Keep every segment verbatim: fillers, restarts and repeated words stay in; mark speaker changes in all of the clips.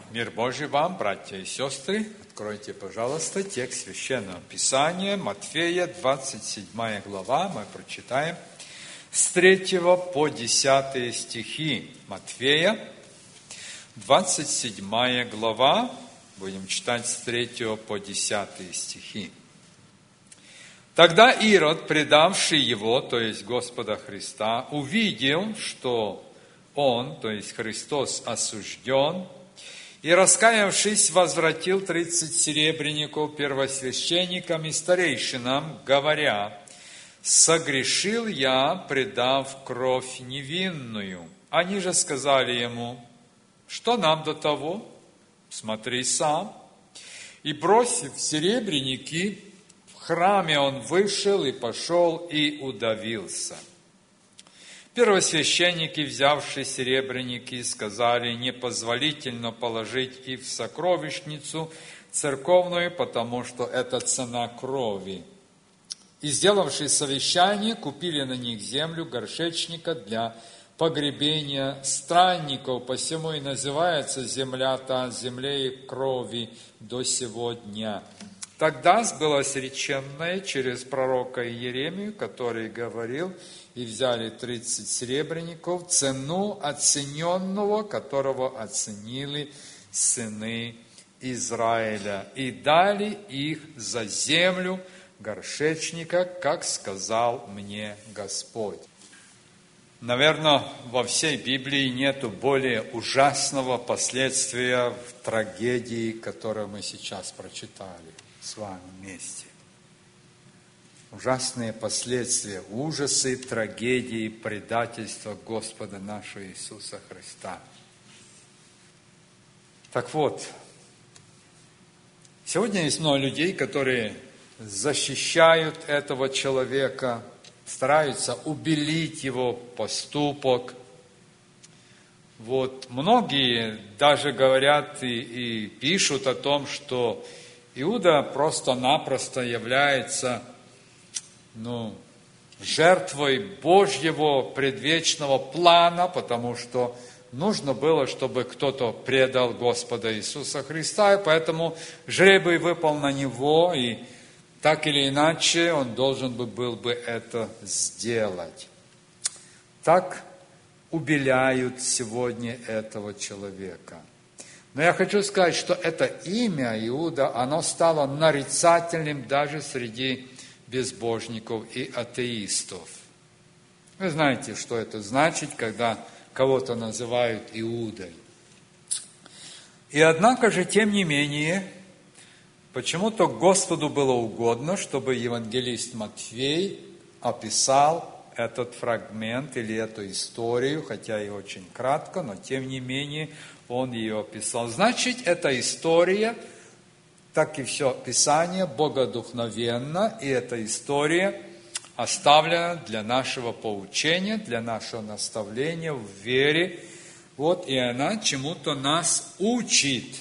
Speaker 1: Мир Божий вам, братья и сестры. Откройте, пожалуйста, текст Священного Писания, Матфея, двадцать седьмая глава. Мы прочитаем с третьего по десятые стихи. Матфея, двадцать седьмая глава. Будем читать с третьего по десятые стихи. Тогда Ирод, предавший его, то есть Господа Христа, увидел, что он, то есть Христос, осужден, и, раскаявшись, возвратил тридцать серебряников первосвященникам и старейшинам, говоря: «Согрешил я, предав кровь невинную». Они же сказали ему: «Что нам до того? Смотри сам». И, бросив серебряники, в храме он вышел и пошел и удавился. Первосвященники, взявшие серебряники, сказали: непозволительно положить их в сокровищницу церковную, потому что это цена крови. И, сделавшие совещание, купили на них землю горшечника для погребения странников, посему и называется земля та землей крови до сего дня. Тогда сбылось реченное через пророка Иеремию, который говорил: и взяли тридцать серебряников, цену оцененного, которого оценили сыны Израиля, и дали их за землю горшечника, как сказал мне Господь. Наверное, во всей Библии нету более ужасного последствия в трагедии, которую мы сейчас прочитали с вами вместе. Ужасные последствия, ужасы, трагедии, предательства Господа нашего Иисуса Христа. Так вот, сегодня есть много людей, которые защищают этого человека, стараются убелить его поступок. Вот, многие даже говорят и, и пишут о том, что Иуда просто-напросто является ну, жертвой Божьего предвечного плана, потому что нужно было, чтобы кто-то предал Господа Иисуса Христа, и поэтому жребий выпал на него, и так или иначе он должен был бы это сделать. Так убеляют сегодня этого человека. Но я хочу сказать, что это имя Иуда, оно стало нарицательным даже среди безбожников и атеистов. Вы знаете, что это значит, когда кого-то называют Иудой. И однако же, тем не менее, почему-то Господу было угодно, чтобы евангелист Матфей описал этот фрагмент или эту историю, хотя и очень кратко, но тем не менее он ее описал. Значит, эта история, так и все Писание, богодухновенно, и эта история оставлена для нашего поучения, для нашего наставления в вере. Вот, и она чему-то нас учит,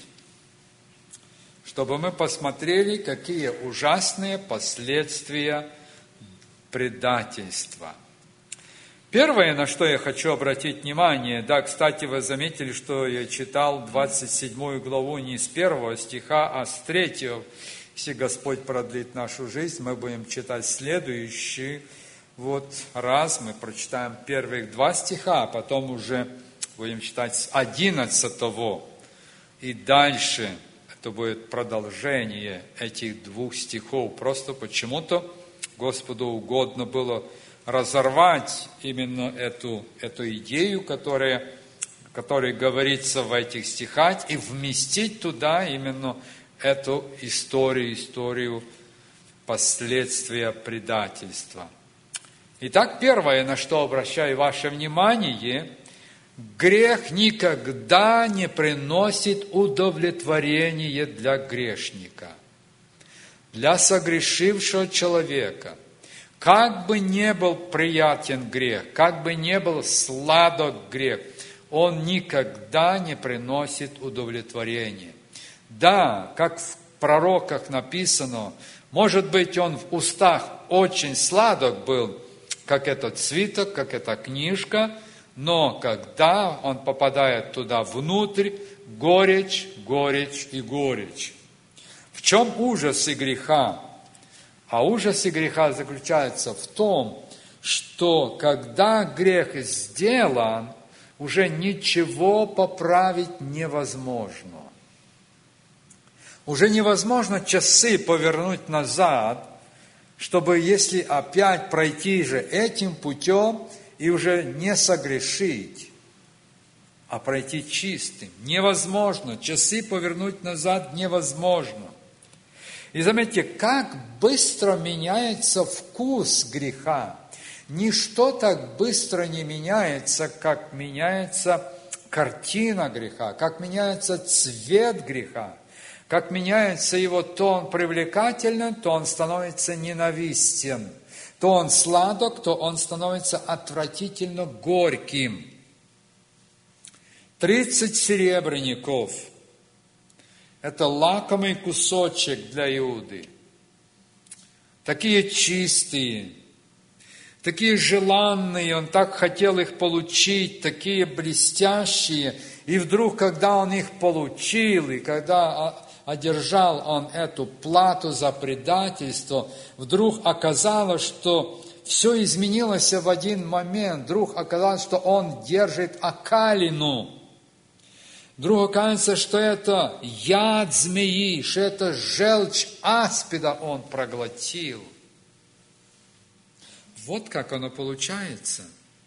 Speaker 1: чтобы мы посмотрели, какие ужасные последствия предательства. Первое, на что я хочу обратить внимание, да, кстати, вы заметили, что я читал двадцать седьмую главу не с первого стиха, а с третьего. Если Господь продлит нашу жизнь, мы будем читать следующий вот раз. Мы прочитаем первых два стиха, а потом уже будем читать с одиннадцатого. И дальше это будет продолжение этих двух стихов. Просто почему-то Господу угодно было разорвать именно эту, эту идею, которая, которая говорится в этих стихах, и вместить туда именно эту историю, историю последствия предательства. Итак, первое, на что обращаю ваше внимание, грех никогда не приносит удовлетворения для грешника, для согрешившего человека. Как бы не был приятен грех, как бы не был сладок грех, он никогда не приносит удовлетворения. Да, как в пророках написано, может быть, он в устах очень сладок был, как этот свиток, как эта книжка, но когда он попадает туда внутрь, горечь, горечь и горечь. В чем ужасы греха? А ужасы греха заключаются в том, что когда грех сделан, уже ничего поправить невозможно. Уже невозможно часы повернуть назад, чтобы, если опять пройти же этим путем и уже не согрешить, а пройти чистым. Невозможно. Часы повернуть назад невозможно. И заметьте, как быстро меняется вкус греха. Ничто так быстро не меняется, как меняется картина греха, как меняется цвет греха, как меняется его, то он привлекателен, то он становится ненавистен, то он сладок, то он становится отвратительно горьким. Тридцать серебряников – это лакомый кусочек для Иуды. Такие чистые, такие желанные, он так хотел их получить, такие блестящие. И вдруг, когда он их получил, и когда одержал он эту плату за предательство, вдруг оказалось, что все изменилось в один момент. Вдруг оказалось, что он держит окалину. Вдруг оказывается, что это яд змеи, что это желчь аспида он проглотил. Вот как оно получается.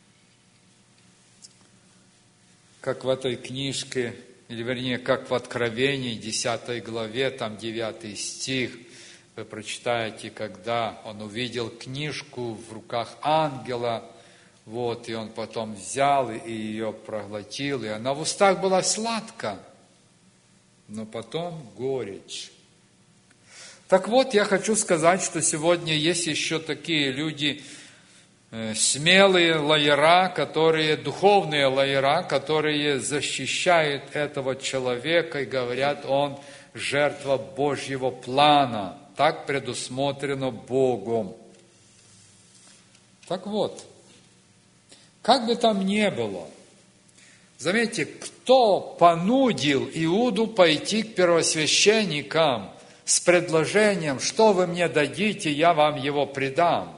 Speaker 1: Как в этой книжке, или вернее, как в Откровении, десятой главе, там девятый стих, вы прочитаете, когда он увидел книжку в руках ангела, вот, и он потом взял и ее проглотил, и она в устах была сладка, но потом горечь. Так вот, я хочу сказать, что сегодня есть еще такие люди, смелые лояра, которые, духовные лояра, которые защищают этого человека и говорят, он жертва Божьего плана. Так предусмотрено Богом. Так вот, как бы там ни было, заметьте, кто понудил Иуду пойти к первосвященникам с предложением, что вы мне дадите, я вам его предам?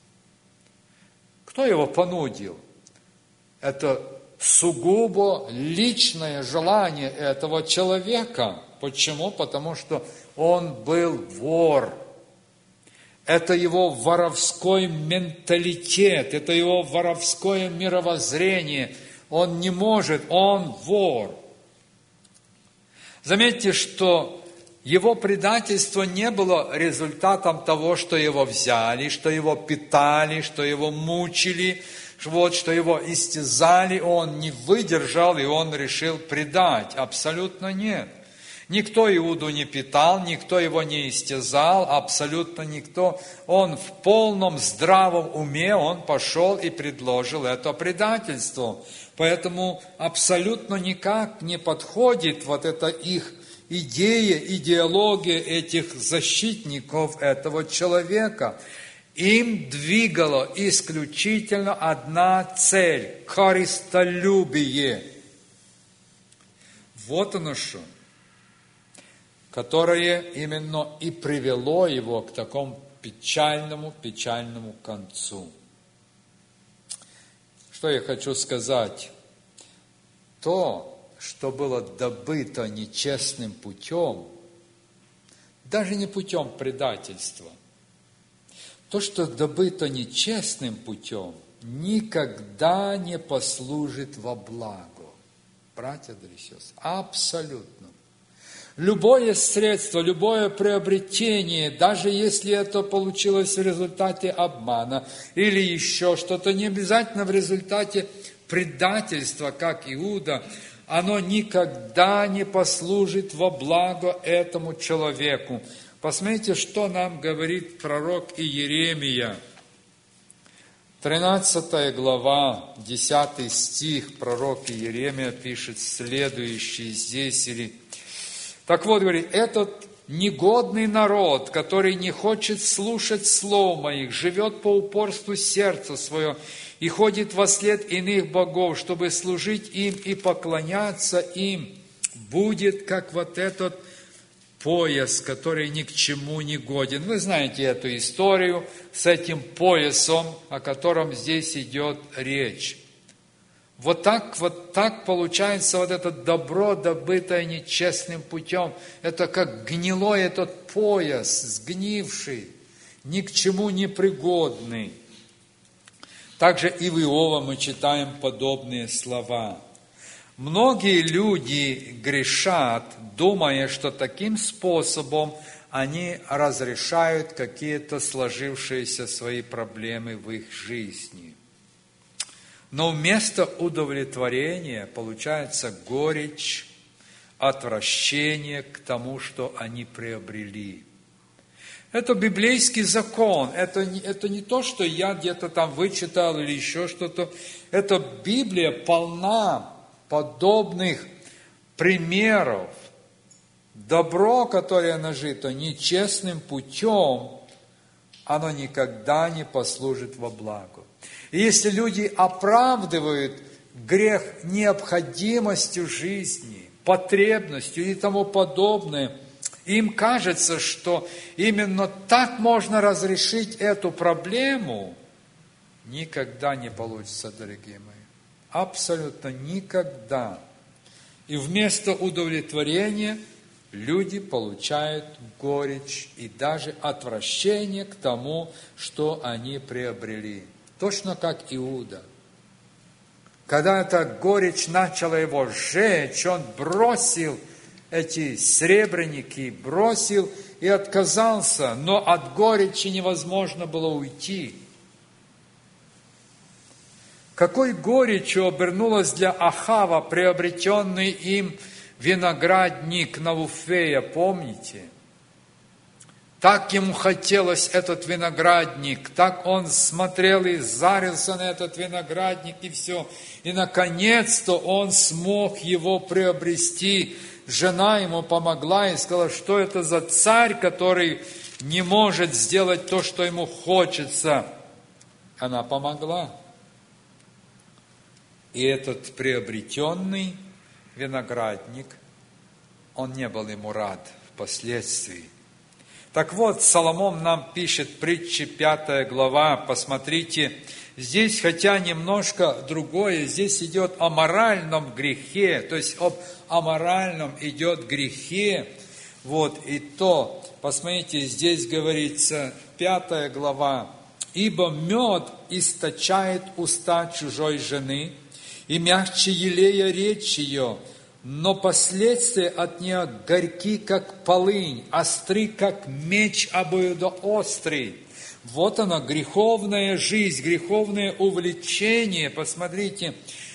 Speaker 1: Кто его понудил? Это сугубо личное желание этого человека. Почему? Потому что он был вор. Это его воровской менталитет, это его воровское мировоззрение. Он не может, он вор. Заметьте, что его предательство не было результатом того, что его взяли, что его питали, что его мучили, вот, что его истязали, он не выдержал, и он решил предать. Абсолютно нет. Никто Иуду не питал, никто его не истязал, абсолютно никто. Он в полном здравом уме, он пошел и предложил это предательство. Поэтому абсолютно никак не подходит вот эта их идея, идеология этих защитников этого человека. Им двигала исключительно одна цель – корыстолюбие. Вот оно что. Которое именно и привело его к такому печальному, печальному концу. Что я хочу сказать? То, что было добыто нечестным путем, даже не путем предательства, то, что добыто нечестным путем, никогда не послужит во благо. Братья и сестры, абсолютно. Любое средство, любое приобретение, даже если это получилось в результате обмана или еще что-то, не обязательно в результате предательства, как Иуда, оно никогда не послужит во благо этому человеку. Посмотрите, что нам говорит пророк Иеремия. тринадцатая глава, десятый стих, пророк Иеремия пишет следующее здесь, или... Так вот, говорит, этот негодный народ, который не хочет слушать слов моих, живет по упорству сердца своего и ходит вослед иных богов, чтобы служить им и поклоняться им, будет как вот этот пояс, который ни к чему не годен. Вы знаете эту историю с этим поясом, о котором здесь идет речь. Вот так, вот так получается вот это добро, добытое нечестным путем. Это как гнилой этот пояс, сгнивший, ни к чему не пригодный. Также и в Иова мы читаем подобные слова. Многие люди грешат, думая, что таким способом они разрешают какие-то сложившиеся свои проблемы в их жизни. Но вместо удовлетворения получается горечь, отвращение к тому, что они приобрели. Это библейский закон, это не, это не то, что я где-то там вычитал или еще что-то. Это Библия полна подобных примеров. Добро, которое нажито нечестным путем, оно никогда не послужит во благо. И если люди оправдывают грех необходимостью жизни, потребностью и тому подобное, им кажется, что именно так можно разрешить эту проблему, никогда не получится, дорогие мои. Абсолютно никогда. И вместо удовлетворения люди получают горечь и даже отвращение к тому, что они приобрели. Точно как Иуда. Когда эта горечь начала его сжечь, он бросил эти сребреники, бросил и отказался, но от горечи невозможно было уйти. Какой горечью обернулась для Ахава приобретенный им виноградник Навуфея, помните? Так ему хотелось этот виноградник, так он смотрел и зарился на этот виноградник, и все. И, наконец-то, он смог его приобрести. Жена ему помогла и сказала, что это за царь, который не может сделать то, что ему хочется. Она помогла. И этот приобретенный виноградник, он не был ему рад впоследствии. Так вот, Соломон нам пишет, притчи пятая глава, посмотрите, здесь, хотя немножко другое, здесь идет о моральном грехе, то есть об аморальном идет грехе, вот, и то, посмотрите, здесь говорится, пятая глава, «Ибо мед источает уста чужой жены, и мягче елея речь ее, но последствия от нее горьки, как полынь, остры, как меч обоюдоострый». Вот она, греховная жизнь, греховное увлечение. Посмотрите,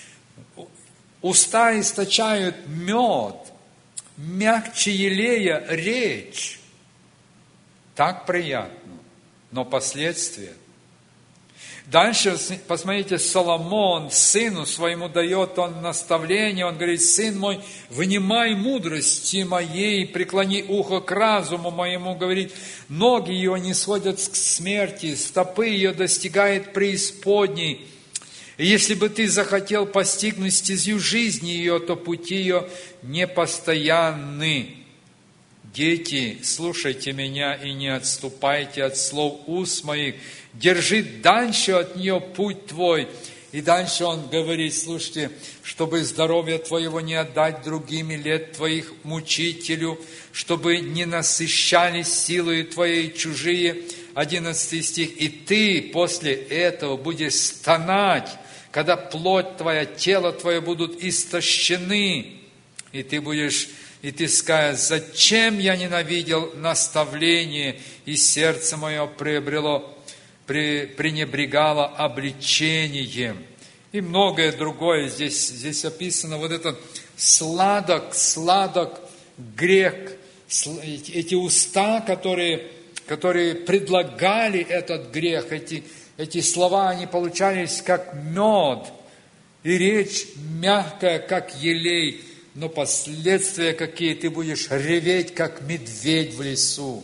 Speaker 1: уста источают мед, мягче елея речь. Так приятно, но последствия. Дальше, посмотрите, Соломон сыну своему дает он наставление, он говорит, сын мой, внимай мудрости моей, преклони ухо к разуму моему, говорит, ноги ее не сходят к смерти, стопы ее достигают преисподней. И если бы ты захотел постигнуть стезю жизни ее, то пути ее непостоянны. Дети, слушайте меня и не отступайте от слов уст моих, держи дальше от нее путь твой. И дальше он говорит, слушайте, чтобы здоровье твоего не отдать другими лет твоих мучителю, чтобы не насыщались силой твоей чужие. Одиннадцатый стих. И ты после этого будешь стонать, когда плоть твоя, тело твое будут истощены, и ты будешь... И ты скажешь, зачем я ненавидел наставление, и сердце мое приобрело, при, пренебрегало обличением. И многое другое здесь, здесь описано. Вот этот сладок, сладок грех, эти уста, которые, которые предлагали этот грех, эти, эти слова, они получались как мед, и речь мягкая, как елей. Но последствия какие, ты будешь реветь, как медведь в лесу.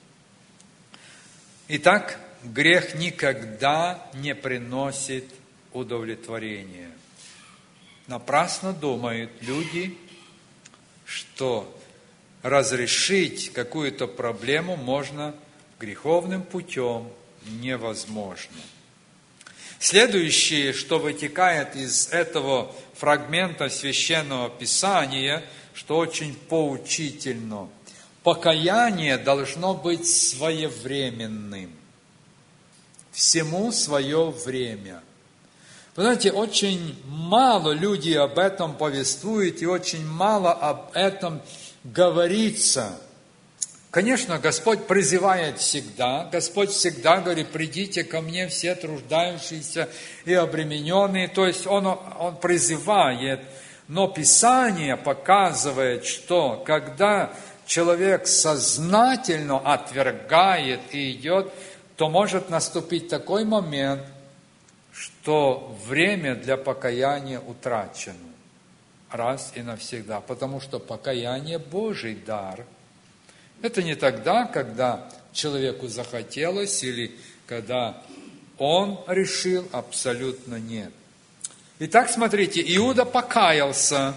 Speaker 1: Итак, грех никогда не приносит удовлетворения. Напрасно думают люди, что разрешить какую-то проблему можно греховным путем, невозможно. Следующее, что вытекает из этого фрагмента Священного Писания, что очень поучительно, покаяние должно быть своевременным. Всему свое время. Вы знаете, очень мало люди об этом повествуют, и очень мало об этом говорится. Конечно, Господь призывает всегда. Господь всегда говорит: придите ко мне все труждающиеся и обремененные. То есть Он, он призывает, но Писание показывает, что когда человек сознательно отвергает и идет, то может наступить такой момент, что время для покаяния утрачено раз и навсегда, потому что покаяние – Божий дар. Это не тогда, когда человеку захотелось или когда он решил, абсолютно нет. Итак, смотрите, Иуда покаялся.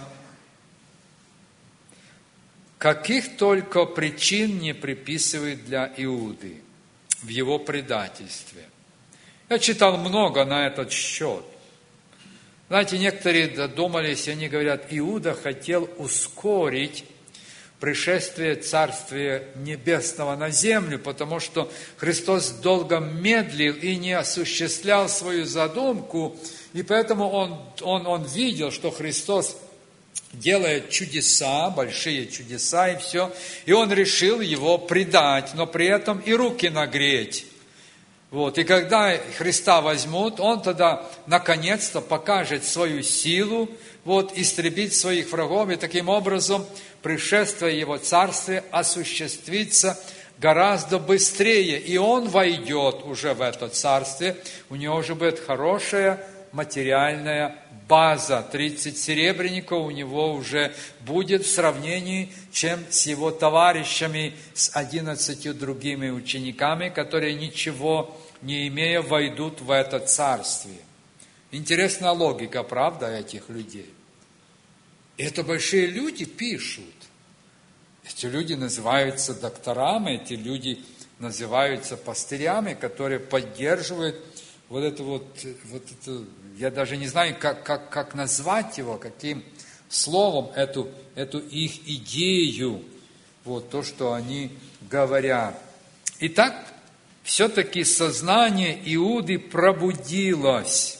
Speaker 1: Каких только причин не приписывают для Иуды в его предательстве. Я читал много на этот счет. Знаете, некоторые додумались, они говорят, Иуда хотел ускорить пришествие Царствия Небесного на землю, потому что Христос долго медлил и не осуществлял свою задумку, и поэтому он, он, он видел, что Христос делает чудеса, большие чудеса и все, и он решил его предать, но при этом и руки нагреть. Вот. И когда Христа возьмут, он тогда наконец-то покажет свою силу, вот, истребить своих врагов, и таким образом пришествие Его Царствия осуществится гораздо быстрее, и он войдет уже в это Царствие, у него уже будет хорошая материальная база, тридцать серебряников у него уже будет в сравнении, чем с его товарищами, с одиннадцатью другими учениками, которые ничего не имея, войдут в это царствие. Интересная логика, правда, этих людей. И это большие люди пишут. Эти люди называются докторами, эти люди называются пастырями, которые поддерживают вот это вот, вот это, я даже не знаю, как, как, как назвать его, каким словом эту, эту их идею, вот то, что они говорят. Итак, все-таки сознание Иуды пробудилось.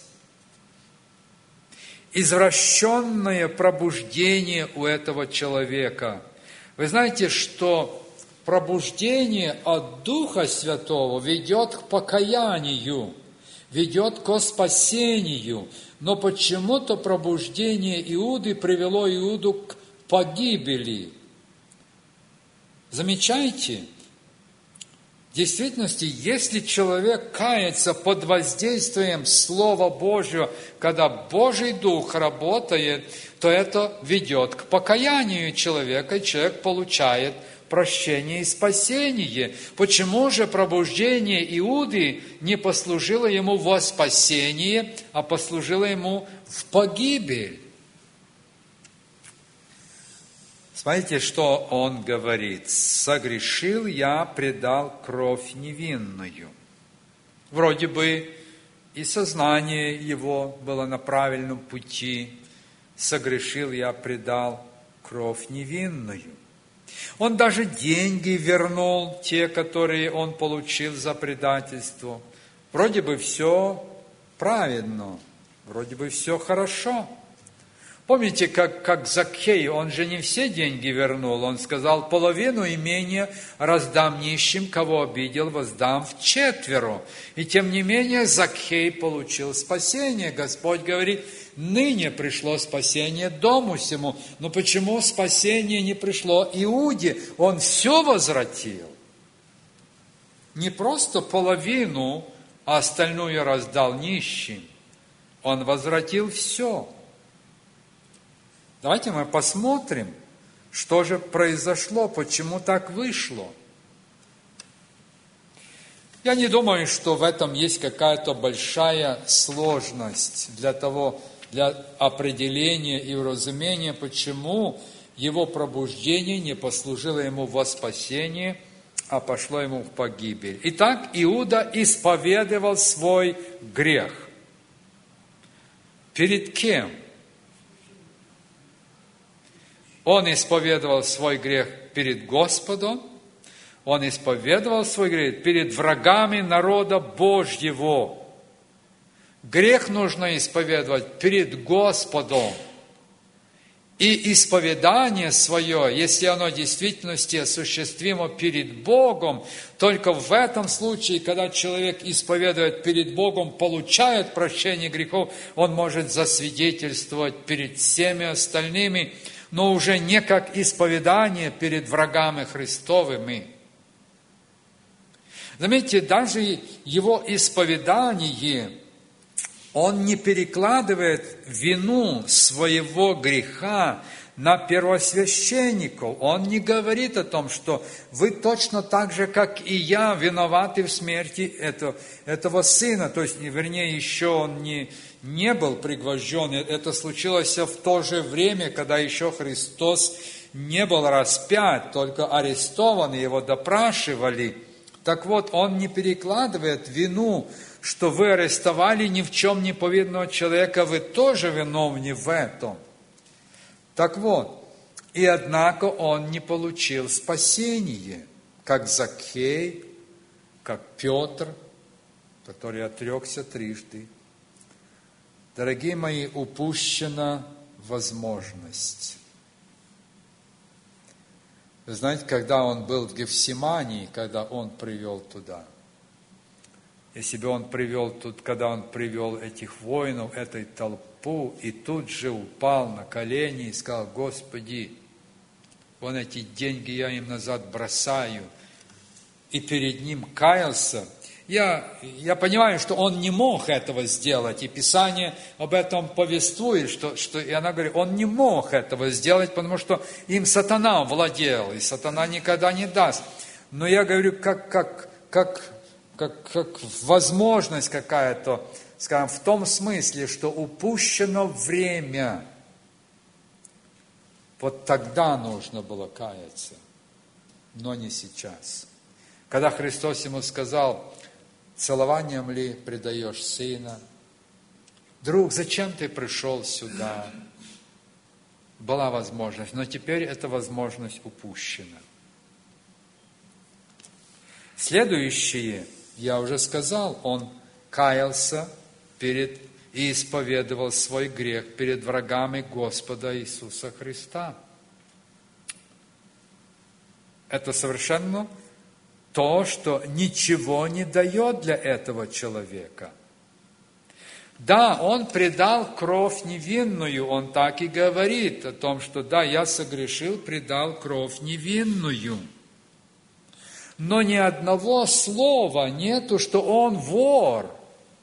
Speaker 1: Извращенное пробуждение у этого человека. Вы знаете, что пробуждение от Духа Святого ведет к покаянию, ведет к спасению. Но почему-то пробуждение Иуды привело Иуду к погибели. Замечаете? В действительности, если человек кается под воздействием Слова Божьего, когда Божий Дух работает, то это ведет к покаянию человека, и человек получает прощение и спасение. Почему же пробуждение Иуды не послужило ему во спасение, а послужило ему в погибель? Смотрите, что он говорит. «Согрешил я, предал кровь невинную». Вроде бы и сознание его было на правильном пути. «Согрешил я, предал кровь невинную». Он даже деньги вернул, те, которые он получил за предательство. Вроде бы все праведно, вроде бы все хорошо. Помните, как, как Закхей, он же не все деньги вернул, он сказал, половину имения раздам нищим, кого обидел, воздам вчетверо. И тем не менее Закхей получил спасение. Господь говорит, ныне пришло спасение дому сему. Но почему спасение не пришло Иуде? Он все возвратил. Не просто половину, а остальную раздал нищим. Он возвратил все. Давайте мы посмотрим, что же произошло, почему так вышло. Я не думаю, что в этом есть какая-то большая сложность для того, для определения и уразумения, почему его пробуждение не послужило ему во спасение, а пошло ему в погибель. Итак, Иуда исповедовал свой грех. Перед кем? Он исповедовал свой грех перед Господом, он исповедовал свой грех перед врагами народа Божьего. Грех нужно исповедовать перед Господом. И исповедание свое, если оно в действительности осуществимо перед Богом, только в этом случае, когда человек исповедует перед Богом, получает прощение грехов, он может засвидетельствовать перед всеми остальными, но уже не как исповедание перед врагами Христовыми. Заметьте, даже его исповедание, он не перекладывает вину своего греха на первосвященников. Он не говорит о том, что вы точно так же, как и я, виноваты в смерти этого, этого сына. То есть, вернее, еще он не, не был пригвожден. Это случилось в то же время, когда еще Христос не был распят, только арестован, его допрашивали. Так вот, он не перекладывает вину, что вы арестовали ни в чем не повинного человека, вы тоже виновны в этом. Так вот, и однако он не получил спасение, как Закхей, как Петр, который отрекся трижды. Дорогие мои, упущена возможность. Вы знаете, когда он был в Гефсимании, когда он привел туда, если бы он привел тут, когда он привел этих воинов, этой толпу, и тут же упал на колени и сказал: Господи, вон эти деньги я им назад бросаю, и перед ним каялся. Я, я понимаю, что он не мог этого сделать, и Писание об этом повествует, что, что, и она говорит, он не мог этого сделать, потому что им сатана владел, и сатана никогда не даст. Но я говорю, как, как, как, как, как возможность какая-то, скажем, в том смысле, что упущено время. Вот тогда нужно было каяться, но не сейчас. Когда Христос ему сказал: целованием ли предаешь сына? Друг, зачем ты пришел сюда? Была возможность, но теперь эта возможность упущена. Следующее, я уже сказал, он каялся перед и исповедовал свой грех перед врагами Господа Иисуса Христа. Это совершенно то, что ничего не дает для этого человека. Да, он предал кровь невинную, он так и говорит о том, что да, я согрешил, предал кровь невинную. Но ни одного слова нету, что он вор.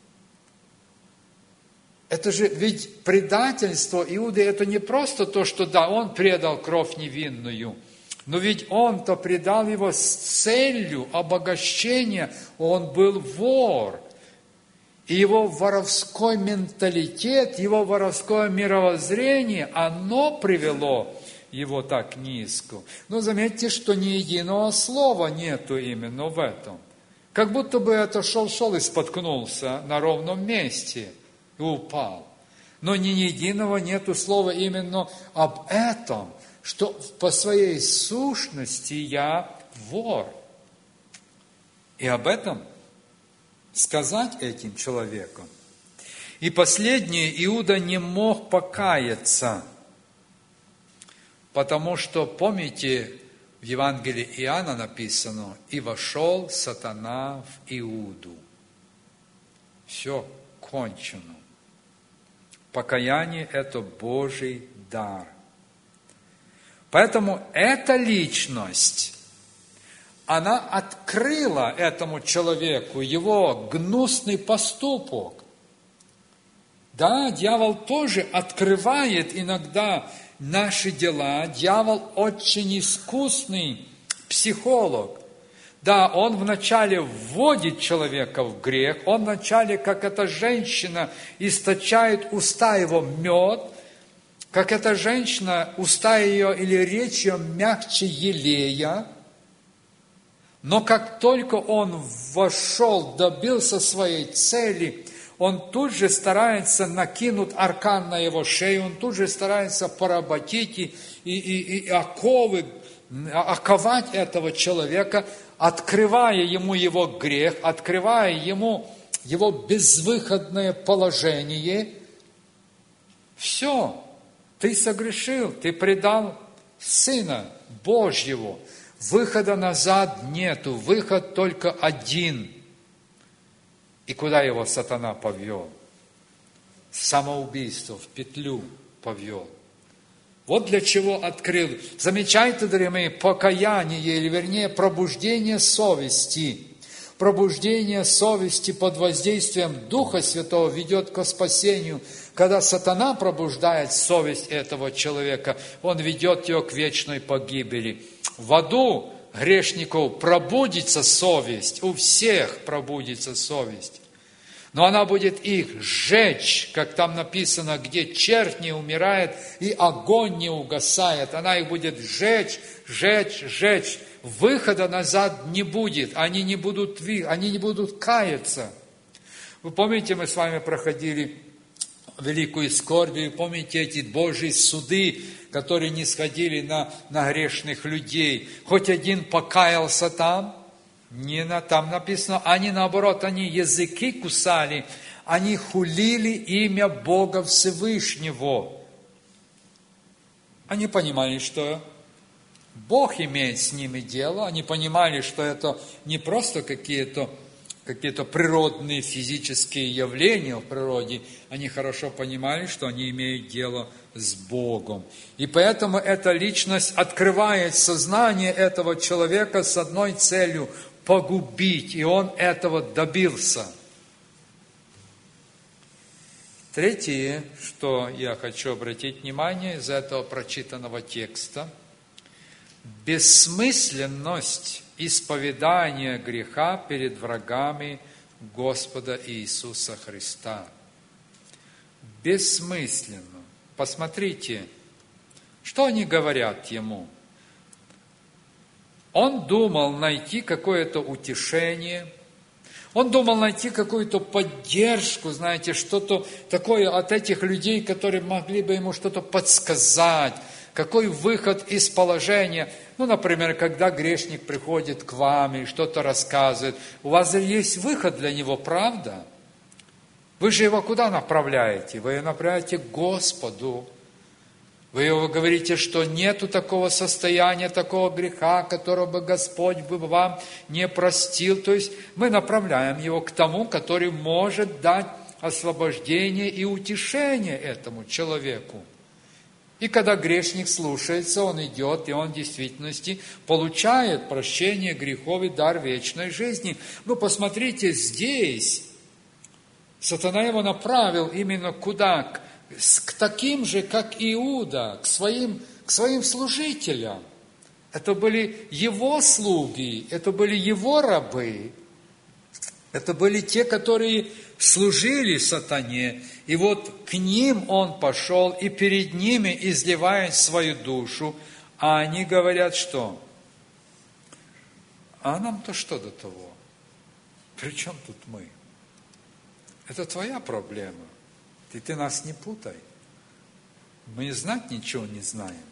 Speaker 1: Это же ведь предательство Иуды, это не просто то, что да, он предал кровь невинную, но ведь он-то предал его с целью обогащения, он был вор. И его воровской менталитет, его воровское мировоззрение, оно привело его так низко. Но заметьте, что ни единого слова нету именно в этом. Как будто бы это шел-шел и споткнулся на ровном месте и упал. Но ни единого нету слова именно об этом, что по своей сущности я вор. И об этом сказать этим человеком. И последнее, Иуда не мог покаяться, потому что, помните, в Евангелии Иоанна написано: «И вошел сатана в Иуду». Все кончено. Покаяние – это Божий дар. Поэтому эта личность, она открыла этому человеку его гнусный поступок. Да, дьявол тоже открывает иногда наши дела. Дьявол очень искусный психолог. Да, он вначале вводит человека в грех, он вначале, как эта женщина, источает уста его мед, как эта женщина, уста ее или речь ее мягче елея, но как только он вошел, добился своей цели, он тут же старается накинуть аркан на его шею, он тут же старается поработить и, и, и, и оковы, оковать этого человека, открывая ему его грех, открывая ему его безвыходное положение. Все, ты согрешил, ты предал Сына Божьего. Выхода назад нету, выход только один. И куда его сатана повел? Самоубийство, в петлю повел. Вот для чего открыл. Замечайте, дорогие мои, покаяние, или вернее пробуждение совести. Пробуждение совести под воздействием Духа Святого ведет к спасению. Когда сатана пробуждает совесть этого человека, он ведет его к вечной погибели. В аду грешников пробудится совесть, у всех пробудится совесть. Но она будет их сжечь, как там написано, где червь не умирает и огонь не угасает. Она их будет сжечь, сжечь, сжечь. Выхода назад не будет, они не будут, они не будут каяться. Вы помните, мы с вами проходили великую скорбь, помните эти Божьи суды, которые не сходили на, на грешных людей. Хоть один покаялся там, не на, там написано, они наоборот, они языки кусали, они хулили имя Бога Всевышнего. Они понимали, что Бог имеет с ними дело, они понимали, что это не просто какие-то какие-то природные физические явления в природе, они хорошо понимали, что они имеют дело с Богом. И поэтому эта личность открывает сознание этого человека с одной целью – погубить, и он этого добился. Третье, что я хочу обратить внимание из этого прочитанного текста – бессмысленность исповедания греха перед врагами Господа Иисуса Христа. Бессмысленно. Посмотрите, что они говорят ему. Он думал найти какое-то утешение, он думал найти какую-то поддержку, знаете, что-то такое от этих людей, которые могли бы ему что-то подсказать, какой выход из положения. Ну, например, когда грешник приходит к вам и что-то рассказывает, у вас же есть выход для него, правда? Вы же его куда направляете? Вы его направляете к Господу. Вы его говорите, что нету такого состояния, такого греха, которого бы Господь бы вам не простил. То есть мы направляем его к тому, который может дать освобождение и утешение этому человеку. И когда грешник слушается, он идет, и он в действительности получает прощение грехов и дар вечной жизни. Ну, посмотрите, здесь сатана его направил именно куда? К таким же, как Иуда, к своим, к своим служителям. Это были его слуги, это были его рабы, это были те, которые служили сатане. И вот к ним он пошел, и перед ними изливает свою душу, а они говорят, что? А нам-то что до того? При чем тут мы? Это твоя проблема. И ты нас не путай. Мы знать ничего не знаем.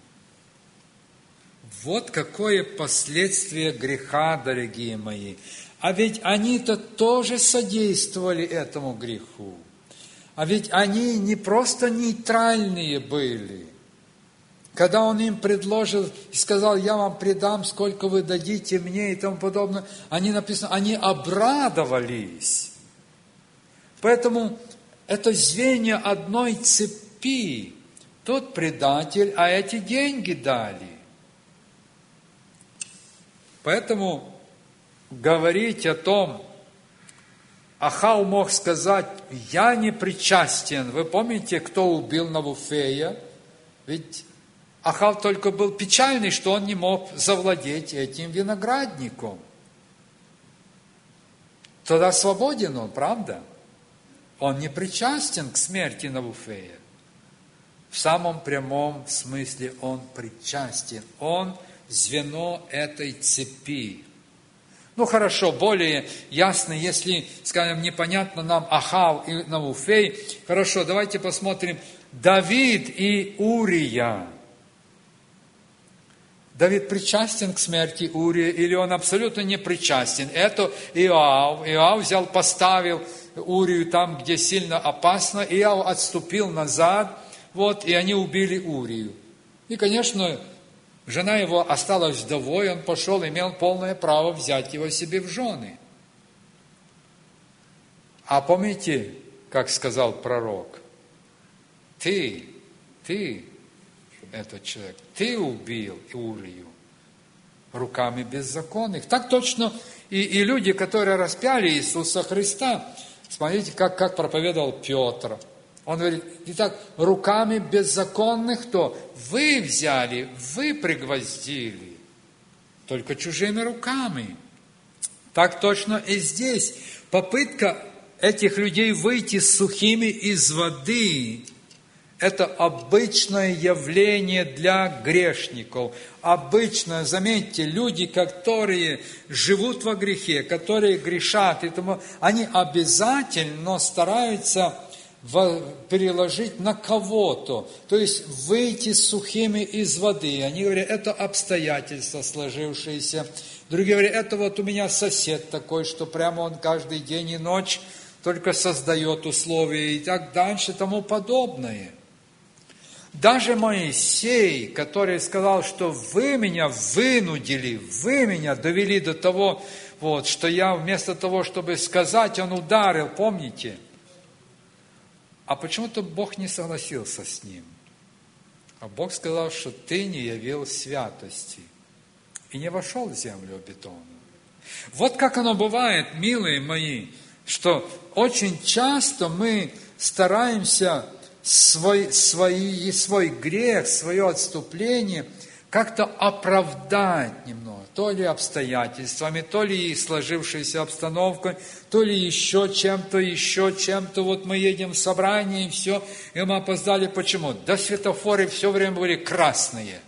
Speaker 1: Вот какое последствие греха, дорогие мои. А ведь они-то тоже содействовали этому греху. А ведь они не просто нейтральные были. Когда он им предложил и сказал, я вам предам, сколько вы дадите мне и тому подобное, они написано, они обрадовались. Поэтому это звенья одной цепи. Тот предатель, а эти деньги дали. Поэтому говорить о том, Ахав мог сказать, я не причастен. Вы помните, кто убил Навуфея? Ведь Ахав только был печальный, что он не мог завладеть этим виноградником. Тогда свободен он, правда? Он не причастен к смерти Навуфея. В самом прямом смысле он причастен. Он звено этой цепи. Ну хорошо, более ясно, если, скажем, непонятно нам Ахав и Навуфей. Хорошо, давайте посмотрим Давид и Урия. Давид причастен к смерти Урии или он абсолютно не причастен? Это Иоав. Иоав взял, поставил Урию там, где сильно опасно. Иоав отступил назад, вот, и они убили Урию. И, конечно, жена его осталась вдовой, он пошел, имел полное право взять его себе в жены. А помните, как сказал пророк? Ты, ты, этот человек, ты убил Урию руками беззаконных. Так точно и, и люди, которые распяли Иисуса Христа. Смотрите, как, как проповедовал Петр. Он говорит, итак, руками беззаконных, то вы взяли, вы пригвоздили, только чужими руками. Так точно и здесь. Попытка этих людей выйти сухими из воды – это обычное явление для грешников. Обычно, заметьте, люди, которые живут во грехе, которые грешат, и тому, они обязательно стараются переложить на кого-то, то есть выйти сухими из воды. Они говорят, это обстоятельства сложившиеся. Другие говорят, это вот у меня сосед такой, что прямо он каждый день и ночь только создает условия и так дальше, и тому подобное. Даже Моисей, который сказал, что вы меня вынудили, вы меня довели до того, вот, что я вместо того, чтобы сказать, он ударил, помните? А почему-то Бог не согласился с ним. А Бог сказал, что ты не явил святости и не вошел в землю обетованную. Вот как оно бывает, милые мои, что очень часто мы стараемся свой, свой, свой грех, свое отступление как-то оправдать немного, то ли обстоятельствами, то ли сложившейся обстановкой, то ли еще чем-то, еще чем-то. Вот мы едем в собрание, и все, и мы опоздали. Почему? Да светофоры все время были красные.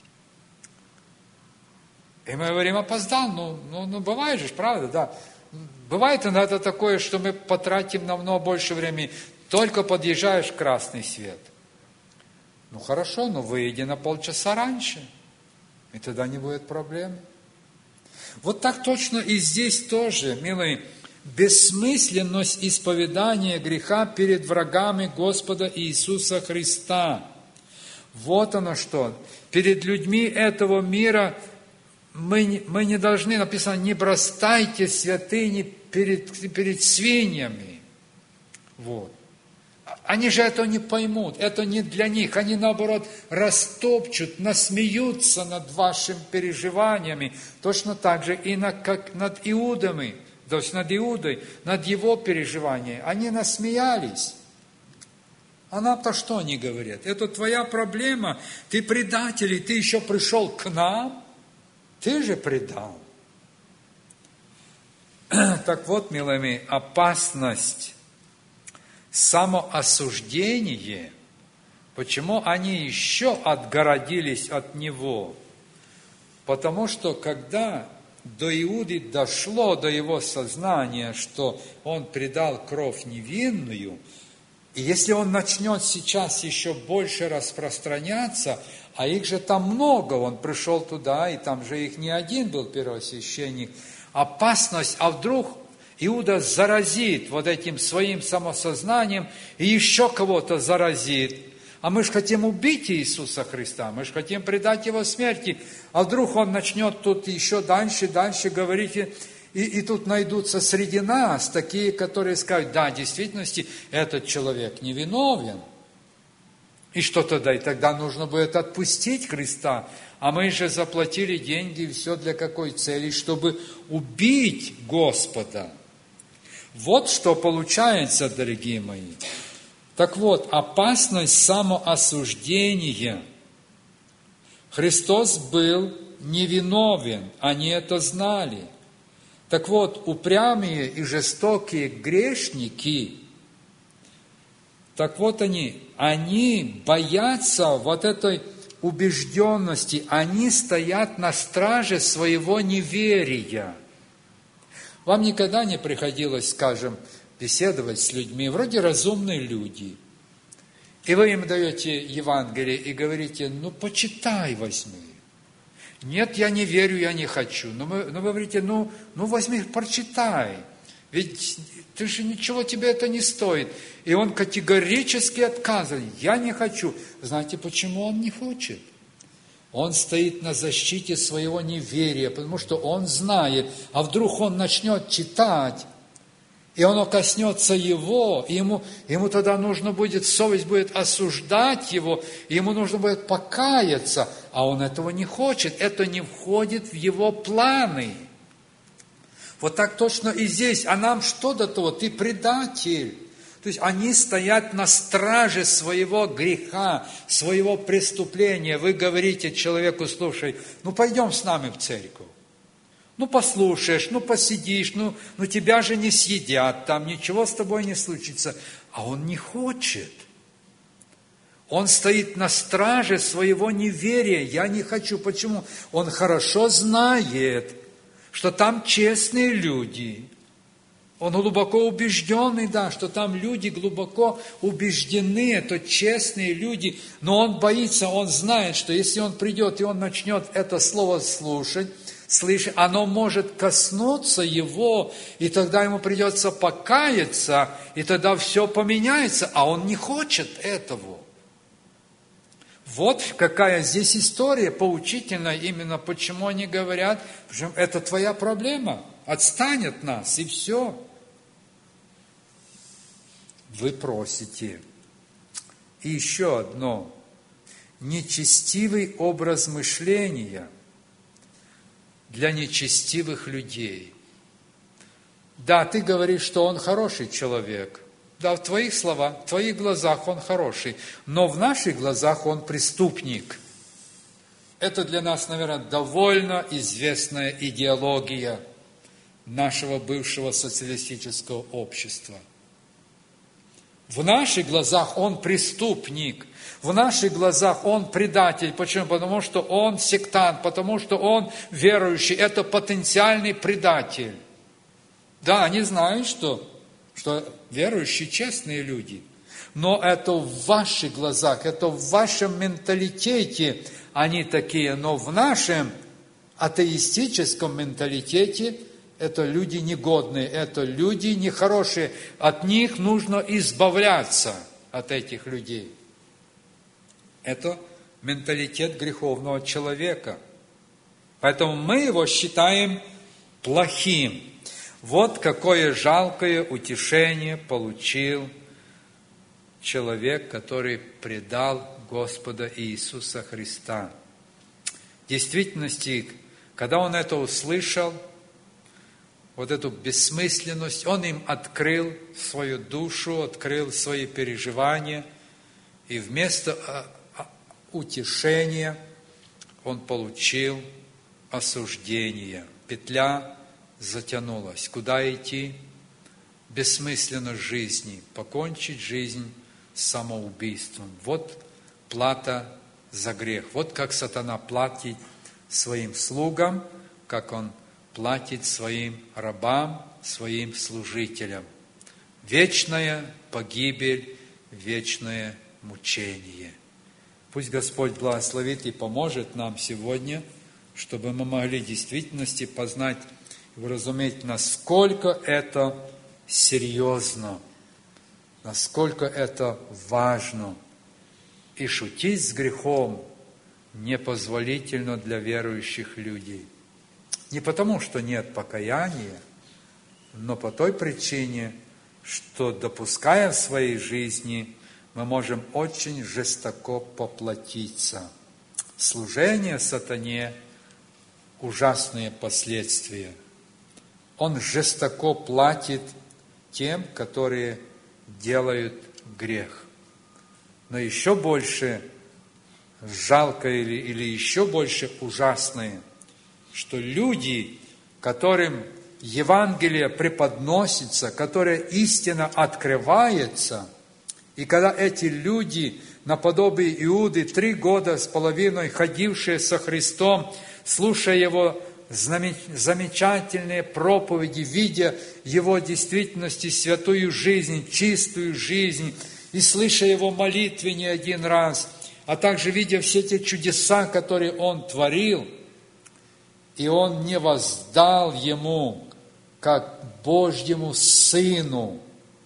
Speaker 1: И мы говорим, опоздал, ну, ну, ну бывает же, правда, да. Бывает иногда такое, что мы потратим намного больше времени. Только подъезжаешь, красный свет. Ну хорошо, но выйди на полчаса раньше, и тогда не будет проблем. Вот так точно и здесь тоже, милые, бессмысленность исповедания греха перед врагами Господа Иисуса Христа. Вот оно что. Перед людьми этого мира мы, мы не должны, написано, не бросайте святыни перед, перед свиньями. Вот. Они же это не поймут, это не для них. Они, наоборот, растопчут, насмеются над вашими переживаниями. Точно так же и над, как над Иудами, то есть над Иудой, над его переживаниями. Они насмеялись. А нам-то что они говорят? Это твоя проблема, ты предатель, и ты еще пришел к нам, ты же предал. Так вот, милые мои, опасность, самоосуждение, почему они еще отгородились от него? Потому что когда до Иуды дошло до его сознания, что он предал кровь невинную, и если он начнет сейчас еще больше распространяться, а их же там много, он пришел туда, и там же их не один был первосвященник, опасность, а вдруг Иуда заразит вот этим своим самосознанием и еще кого-то заразит. А мы же хотим убить Иисуса Христа, мы же хотим предать Его смерти. А вдруг Он начнет тут еще дальше, дальше говорить, и, и тут найдутся среди нас такие, которые скажут, да, в действительности этот человек невиновен. И что тогда? И тогда нужно будет отпустить Христа. А мы же заплатили деньги, и все для какой цели? Чтобы убить Господа. Вот что получается, дорогие мои. Так вот, опасность самоосуждения. Христос был невиновен, они это знали. Так вот, упрямые и жестокие грешники Так вот они, они боятся вот этой убежденности, они стоят на страже своего неверия. Вам никогда не приходилось, скажем, беседовать с людьми, вроде разумные люди, и вы им даете Евангелие и говорите, ну, почитай, возьми. Нет, я не верю, я не хочу. Но, мы, но вы говорите, ну, ну, возьми, прочитай. Ведь ты же ничего тебе это не стоит. И он категорически отказывает. Я не хочу. Знаете, почему он не хочет? Он стоит на защите своего неверия, потому что он знает, а вдруг он начнет читать, и оно коснется его, и ему, ему тогда нужно будет, совесть будет осуждать его, и ему нужно будет покаяться, а он этого не хочет, это не входит в его планы. Вот так точно и здесь. А нам что до того? Ты предатель. То есть они стоят на страже своего греха, своего преступления. Вы говорите человеку, слушай, ну пойдем с нами в церковь. Ну послушаешь, ну посидишь, ну, ну тебя же не съедят, там ничего с тобой не случится. А он не хочет. Он стоит на страже своего неверия. Я не хочу. Почему? Он хорошо знает, что там честные люди. Он глубоко убежденный, да, что там люди глубоко убеждены, это честные люди, но он боится, он знает, что если он придет и он начнет это слово слушать, слышать, оно может коснуться его, и тогда ему придется покаяться, и тогда все поменяется, а он не хочет этого. Вот какая здесь история поучительная, именно почему они говорят, что это твоя проблема, отстань от нас, и все. Вы просите. И еще одно. Нечестивый образ мышления для нечестивых людей. Да, ты говоришь, что он хороший человек. Да, в твоих словах, в твоих глазах он хороший. Но в наших глазах он преступник. Это для нас, наверное, довольно известная идеология нашего бывшего социалистического общества. В наших глазах он преступник, в наших глазах он предатель. Почему? Потому что он сектант, потому что он верующий. Это потенциальный предатель. Да, они знают, что, что верующие честные люди. Но это в ваших глазах, это в вашем менталитете они такие. Но в нашем атеистическом менталитете это люди негодные, это люди нехорошие. От них нужно избавляться, от этих людей. Это менталитет греховного человека. Поэтому мы его считаем плохим. Вот какое жалкое утешение получил человек, который предал Господа Иисуса Христа. В действительности, когда он это услышал, вот эту бессмысленность, он им открыл свою душу, открыл свои переживания, и вместо утешения он получил осуждение. Петля затянулась. Куда идти? Бессмысленность жизни, покончить жизнь самоубийством. Вот плата за грех. Вот как сатана платит своим слугам, как он платит своим рабам, своим служителям. Вечная погибель, вечное мучение. Пусть Господь благословит и поможет нам сегодня, чтобы мы могли в действительности познать и уразуметь, насколько это серьезно, насколько это важно. И шутить с грехом непозволительно для верующих людей. Не потому, что нет покаяния, но по той причине, что, допуская в своей жизни, мы можем очень жестоко поплатиться. Служение сатане – ужасные последствия. Он жестоко платит тем, которые делают грех. Но еще больше жалко или, или еще больше ужасное, что люди, которым Евангелие преподносится, которая истина открывается, И когда эти люди, наподобие Иуды, три года с половиной ходившие со Христом, слушая Его замечательные проповеди, видя Его действительности, святую жизнь, чистую жизнь, и слыша Его молитвы не один раз, а также видя все те чудеса, которые Он творил, и Он не воздал Ему, как Божьему Сыну,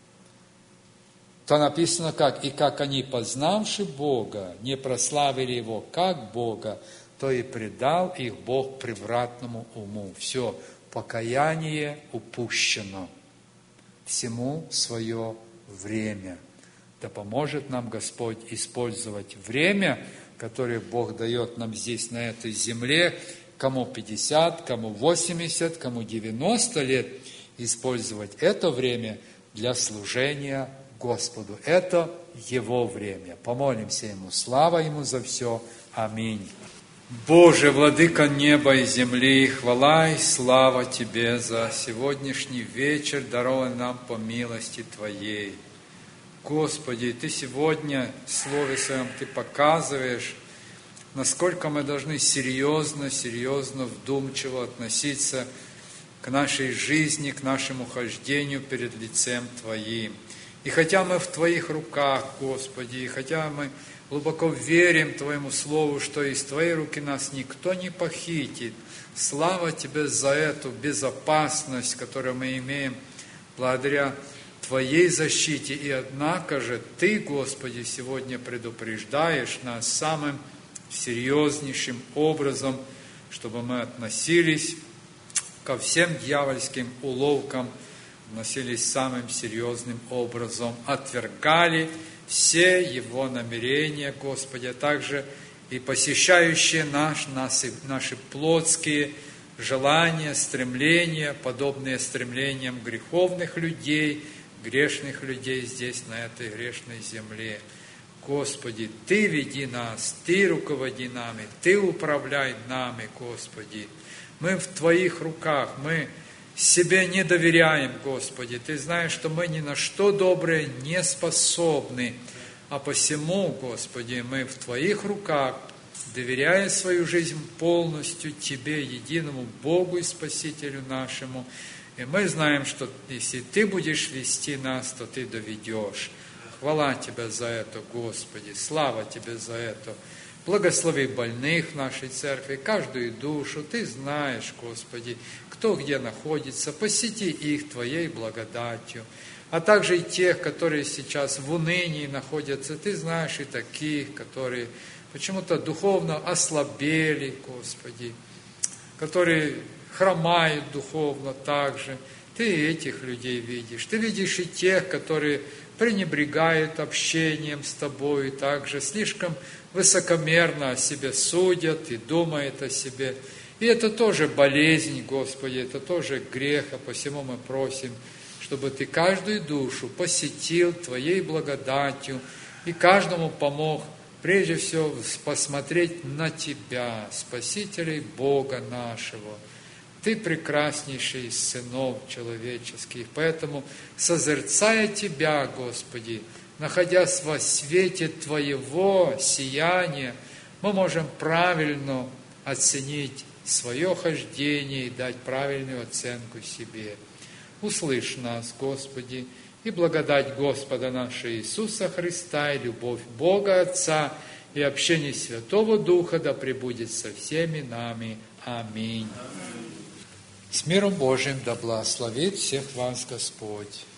Speaker 1: то написано как, и как они, познавши Бога, не прославили Его как Бога, то и предал их Бог превратному уму. Все, покаяние упущено. Всему свое время. Да поможет нам Господь использовать время, которое Бог дает нам здесь, на этой земле, кому пятьдесят, кому восемьдесят, кому девяносто лет, использовать это время для служения Господу. Это Его время. Помолимся Ему. Слава Ему за все. Аминь. Боже, Владыка неба и земли, хвала и слава Тебе за сегодняшний вечер, дарованный нам по милости Твоей. Господи, Ты сегодня в Слове Своем Ты показываешь, насколько мы должны серьезно, серьезно, вдумчиво относиться к нашей жизни, к нашему хождению перед лицем Твоим. И хотя мы в Твоих руках, Господи, и хотя мы глубоко верим Твоему Слову, что из Твоей руки нас никто не похитит, слава Тебе за эту безопасность, которую мы имеем благодаря Твоей защите. И однако же Ты, Господи, сегодня предупреждаешь нас самым серьезнейшим образом, чтобы мы относились ко всем дьявольским уловкам, относились самым серьезным образом, отвергали все Его намерения, Господи, а также и посещающие наш, наши, наши плотские желания, стремления, подобные стремлениям греховных людей, грешных людей здесь, на этой грешной земле. Господи, Ты веди нас, Ты руководи нами, Ты управляй нами, Господи. Мы в Твоих руках, мы себе не доверяем, Господи. Ты знаешь, что мы ни на что доброе не способны, а посему, Господи, мы в Твоих руках, доверяя свою жизнь полностью Тебе, единому Богу и Спасителю нашему. И мы знаем, что если Ты будешь вести нас, то Ты доведешь. Хвала Тебе за это, Господи, слава Тебе за это. Благослови больных нашей церкви, каждую душу. Ты знаешь, Господи, кто где находится, посети их Твоей благодатью. А также и тех, которые сейчас в унынии находятся. Ты знаешь и таких, которые почему-то духовно ослабели, Господи, которые хромают духовно также. Ты этих людей видишь. Ты видишь и тех, которые пренебрегают общением с Тобой, также слишком высокомерно о себе судят и думают о себе. И это тоже болезнь, Господи, это тоже грех, а посему мы просим, чтобы Ты каждую душу посетил Твоей благодатью и каждому помог, прежде всего, посмотреть на Тебя, Спасителя Бога нашего. Ты прекраснейший из сынов человеческих, поэтому, созерцая Тебя, Господи, находясь во свете Твоего сияния, мы можем правильно оценить свое хождение и дать правильную оценку себе. Услышь нас, Господи, и благодать Господа нашего Иисуса Христа, и любовь Бога Отца, и общение Святого Духа да пребудет со всеми нами. Аминь. С миром Божиим да благословит всех вас Господь.